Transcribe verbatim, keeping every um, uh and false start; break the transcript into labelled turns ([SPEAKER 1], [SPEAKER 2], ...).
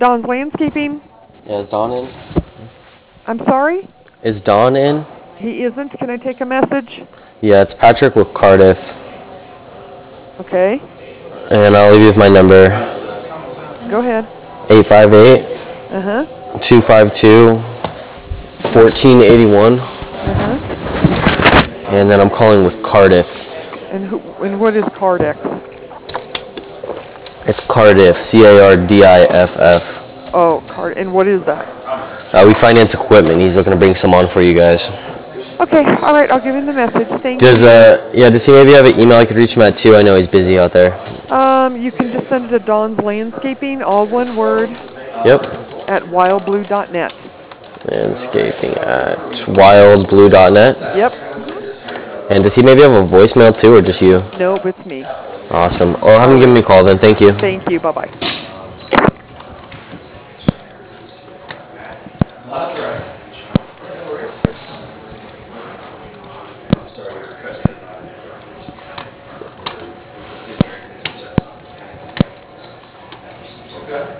[SPEAKER 1] Don's Landscaping.
[SPEAKER 2] Yeah, is Don in?
[SPEAKER 1] I'm sorry?
[SPEAKER 2] Is Don in?
[SPEAKER 1] He isn't. Can I take a message?
[SPEAKER 2] Yeah, it's Patrick with Cardiff.
[SPEAKER 1] Okay.
[SPEAKER 2] And I'll leave you with my number.
[SPEAKER 1] Go ahead.
[SPEAKER 2] eight five eight,
[SPEAKER 1] Uh-huh.
[SPEAKER 2] two five two, one four eight one.
[SPEAKER 1] Uh-huh.
[SPEAKER 2] And then I'm calling with Cardiff.
[SPEAKER 1] And who? And what is Cardex?
[SPEAKER 2] It's Cardiff, C A R D I F F.
[SPEAKER 1] Oh, Card. And what is that?
[SPEAKER 2] Uh, we finance equipment. He's looking to bring some on for you guys.
[SPEAKER 1] Okay. All right. I'll give him the message. Thank
[SPEAKER 2] Does
[SPEAKER 1] you.
[SPEAKER 2] uh yeah, does he maybe have an email I could reach him at too? I know he's busy out there.
[SPEAKER 1] Um, you can just send it to Don's Landscaping, all one word,
[SPEAKER 2] Yep.
[SPEAKER 1] at wild blue dot net.
[SPEAKER 2] Landscaping at wild blue dot net.
[SPEAKER 1] Yep.
[SPEAKER 2] And does he maybe have a voicemail too, or just you?
[SPEAKER 1] Nope, it's me.
[SPEAKER 2] Awesome. I'll have him give me a call then. Thank you.
[SPEAKER 1] Thank you. Bye-bye.